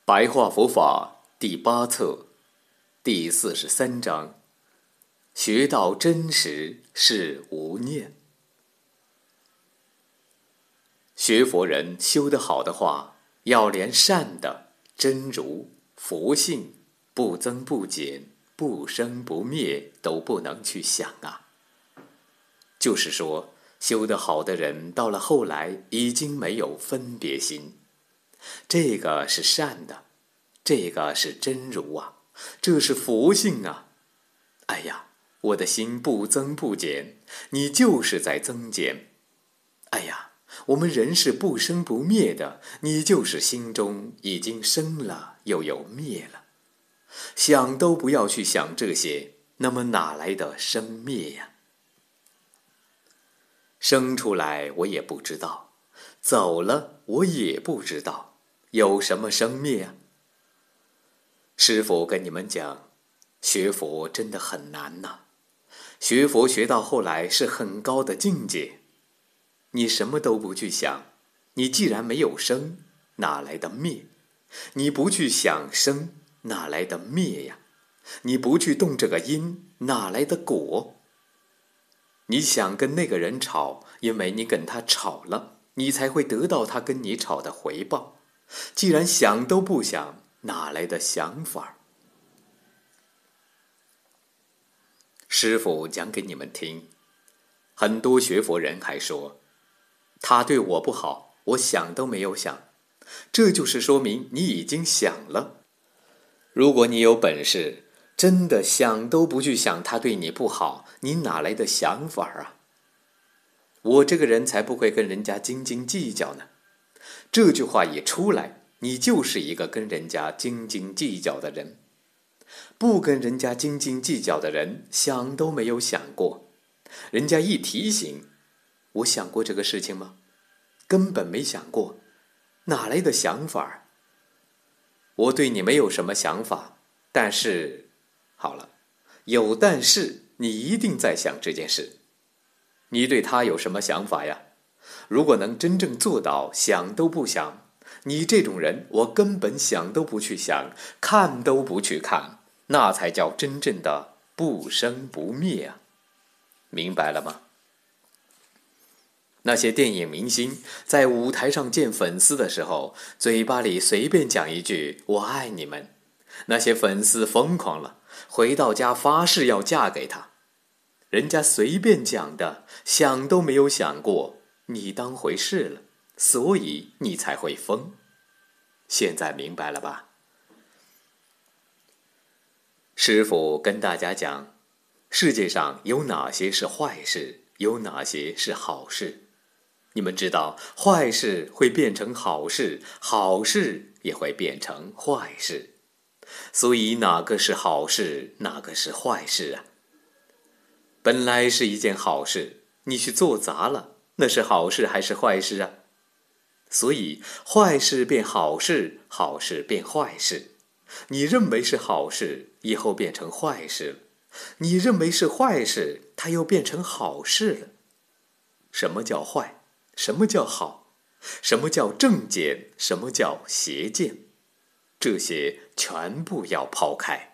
白话佛法第8册第43章，学到真实是无念。学佛人修得好的话，要连善的、真如、佛性不增不减、不生不灭都不能去想啊。就是说，修得好的人到了后来已经没有分别心，这个是善的，这个是真如啊，这是佛性啊。哎呀，我的心不增不减，你就是在增减。哎呀，我们人是不生不灭的，你就是心中已经生了又有灭了。想都不要去想这些，那么哪来的生灭呀？生出来我也不知道，走了我也不知道，有什么生灭啊？师父跟你们讲，学佛真的很难呐。学佛学到后来是很高的境界，你什么都不去想，你既然没有生，哪来的灭？你不去想生，哪来的灭呀？你不去动这个因，哪来的果？你想跟那个人吵，因为你跟他吵了，你才会得到他跟你吵的回报。既然想都不想，哪来的想法？师父讲给你们听，很多学佛人还说，他对我不好，我想都没有想。这就是说明你已经想了。如果你有本事，真的想都不去想他对你不好，你哪来的想法啊？我这个人才不会跟人家斤斤计较呢。这句话一出来，你就是一个跟人家斤斤计较的人。不跟人家斤斤计较的人，想都没有想过。人家一提醒，我想过这个事情吗？根本没想过，哪来的想法？我对你没有什么想法，但是，好了，有但是，你一定在想这件事。你对他有什么想法呀？如果能真正做到想都不想，你这种人，我根本想都不去想，看都不去看，那才叫真正的不生不灭啊！明白了吗？那些电影明星在舞台上见粉丝的时候，嘴巴里随便讲一句我爱你们，那些粉丝疯狂了，回到家发誓要嫁给他。人家随便讲的，想都没有想过，你当回事了，所以你才会疯。现在明白了吧？师父跟大家讲，世界上有哪些是坏事，有哪些是好事。你们知道，坏事会变成好事，好事也会变成坏事。所以哪个是好事，哪个是坏事啊？本来是一件好事，你去做砸了，那是好事还是坏事啊？所以坏事变好事，好事变坏事。你认为是好事，以后变成坏事了；你认为是坏事，它又变成好事了。什么叫坏？什么叫好？什么叫正见？什么叫邪见？这些全部要抛开。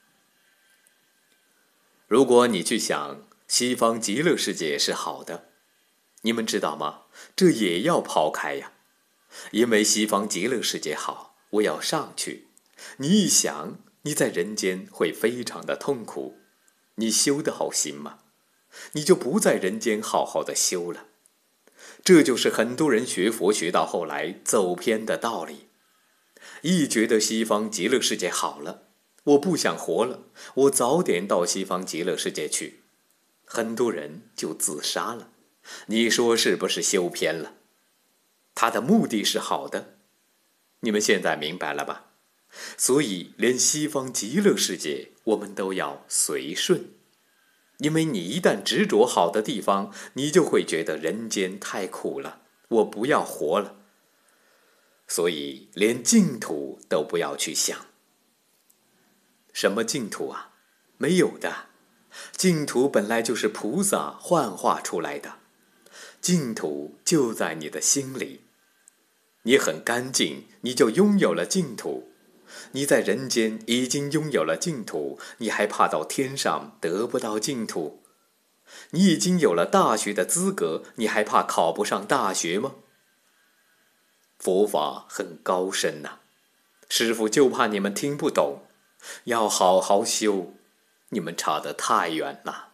如果你去想西方极乐世界是好的，你们知道吗？这也要抛开呀。因为西方极乐世界好，我要上去。你一想，你在人间会非常的痛苦。你修得好行吗？你就不在人间好好的修了。这就是很多人学佛学到后来走偏的道理。一觉得西方极乐世界好了，我不想活了，我早点到西方极乐世界去，很多人就自杀了。你说是不是修偏了？他的目的是好的，你们现在明白了吧？所以连西方极乐世界我们都要随顺，因为你一旦执着好的地方，你就会觉得人间太苦了，我不要活了。所以连净土都不要去想。什么净土啊？没有的。净土本来就是菩萨幻化出来的，净土就在你的心里。你很干净，你就拥有了净土。 你在人间已经拥有了净土，你还怕到天上得不到净土？你已经有了大学的资格，你还怕考不上大学吗？佛法很高深呐，师父就怕你们听不懂，要好好修，你们差得太远了。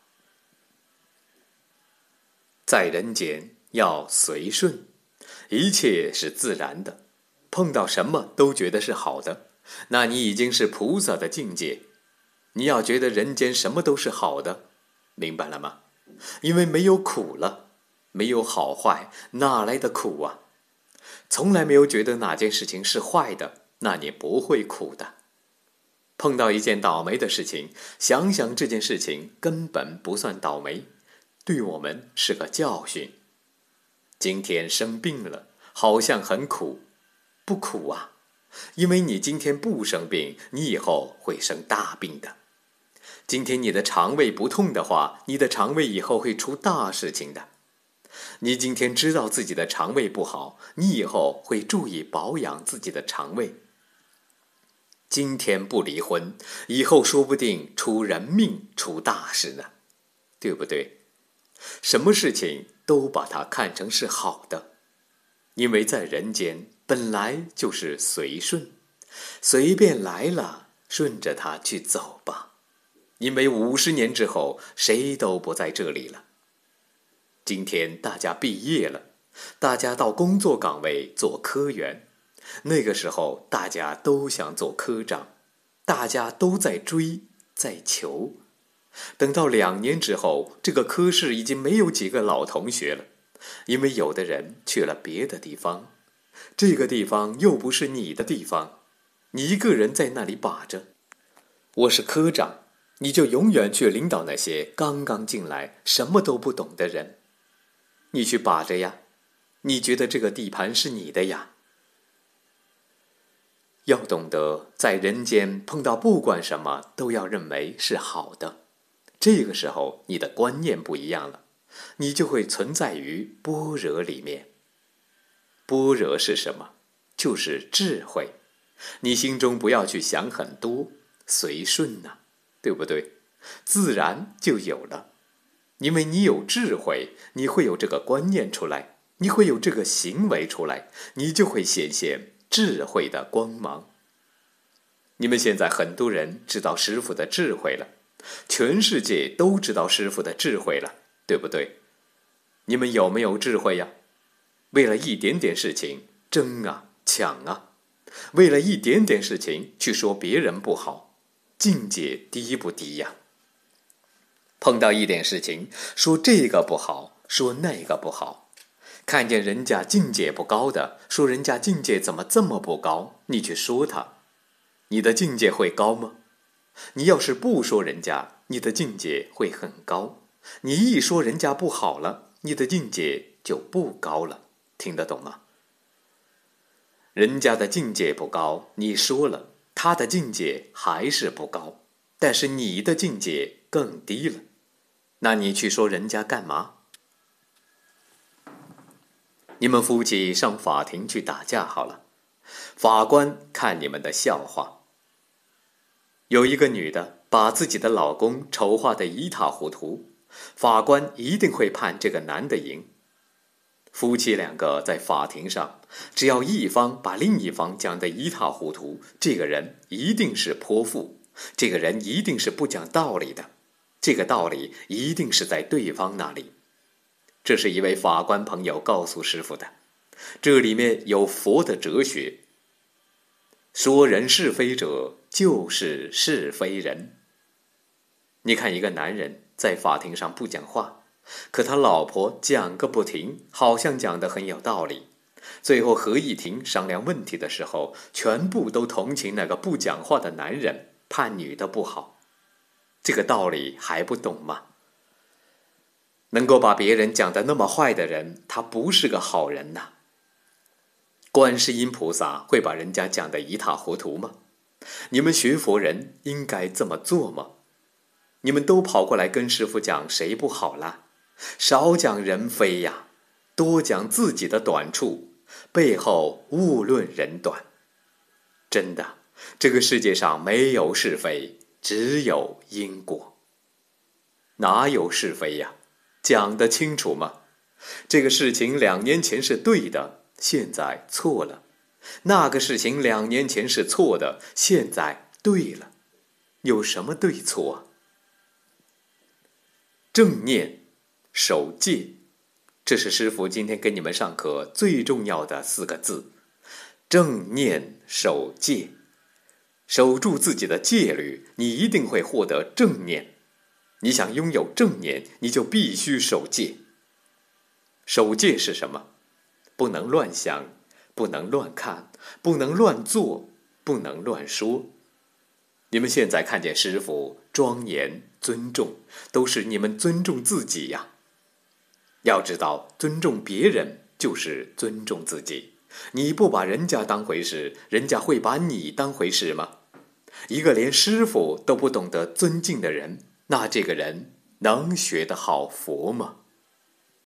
在人间要随顺，一切是自然的，碰到什么都觉得是好的，那你已经是菩萨的境界。你要觉得人间什么都是好的，明白了吗？因为没有苦了，没有好坏，哪来的苦啊？从来没有觉得哪件事情是坏的，那你不会苦的。碰到一件倒霉的事情，想想这件事情根本不算倒霉，对我们是个教训。今天生病了，好像很苦，不苦啊，因为你今天不生病，你以后会生大病的。今天你的肠胃不痛的话，你的肠胃以后会出大事情的。你今天知道自己的肠胃不好，你以后会注意保养自己的肠胃。今天不离婚，以后说不定出人命，出大事呢，对不对？什么事情都把它看成是好的，因为在人间本来就是随顺，随便来了，顺着它去走吧。因为50年之后，谁都不在这里了。今天大家毕业了，大家到工作岗位做科员，那个时候大家都想做科长，大家都在追，在求。等到2年之后，这个科室已经没有几个老同学了，因为有的人去了别的地方，这个地方又不是你的地方，你一个人在那里把着。我是科长，你就永远去领导那些刚刚进来什么都不懂的人，你去把着呀，你觉得这个地盘是你的呀。要懂得在人间碰到不管什么都要认为是好的，这个时候你的观念不一样了，你就会存在于般若里面。般若是什么？就是智慧。你心中不要去想很多，随顺呐，对不对？自然就有了。因为你有智慧，你会有这个观念出来，你会有这个行为出来，你就会显现智慧的光芒。你们现在很多人知道师父的智慧了，全世界都知道师父的智慧了，对不对？你们有没有智慧呀？为了一点点事情争啊抢啊，为了一点点事情去说别人不好，境界低不低呀？碰到一点事情，说这个不好，说那个不好，看见人家境界不高的，说人家境界怎么这么不高，你去说他，你的境界会高吗？你要是不说人家，你的境界会很高，你一说人家不好了，你的境界就不高了，听得懂吗？人家的境界不高，你说了，他的境界还是不高，但是你的境界更低了，那你去说人家干嘛？你们夫妻上法庭去打架好了，法官看你们的笑话。有一个女的把自己的老公丑化得一塌糊涂，法官一定会判这个男的赢。夫妻2个在法庭上，只要一方把另一方讲得一塌糊涂，这个人一定是泼妇，这个人一定是不讲道理的，这个道理一定是在对方那里。这是一位法官朋友告诉师父的，这里面有佛的哲学。说人是非者，就是是非人。你看一个男人在法庭上不讲话，可他老婆讲个不停，好像讲得很有道理。最后合议庭商量问题的时候，全部都同情那个不讲话的男人，判女的不好。这个道理还不懂吗？能够把别人讲得那么坏的人，他不是个好人呐。观世音菩萨会把人家讲得一塌糊涂吗？你们学佛人应该这么做吗？你们都跑过来跟师父讲谁不好啦？少讲人非呀，多讲自己的短处，背后勿论人短。真的， 这个世界上没有是非，只有因果。哪有是非呀？讲得清楚吗？这个事情2年前是对的，现在错了；那个事情2年前是错的，现在对了。有什么对错啊？正念、守戒，这是师父今天给你们上课最重要的4个字。正念守戒，守住自己的戒律，你一定会获得正念。你想拥有正念，你就必须守戒。守戒是什么？不能乱想，不能乱看，不能乱做，不能乱说。你们现在看见师父庄严尊重，都是你们尊重自己呀。要知道，尊重别人就是尊重自己。你不把人家当回事，人家会把你当回事吗？一个连师父都不懂得尊敬的人，那这个人能学得好佛吗？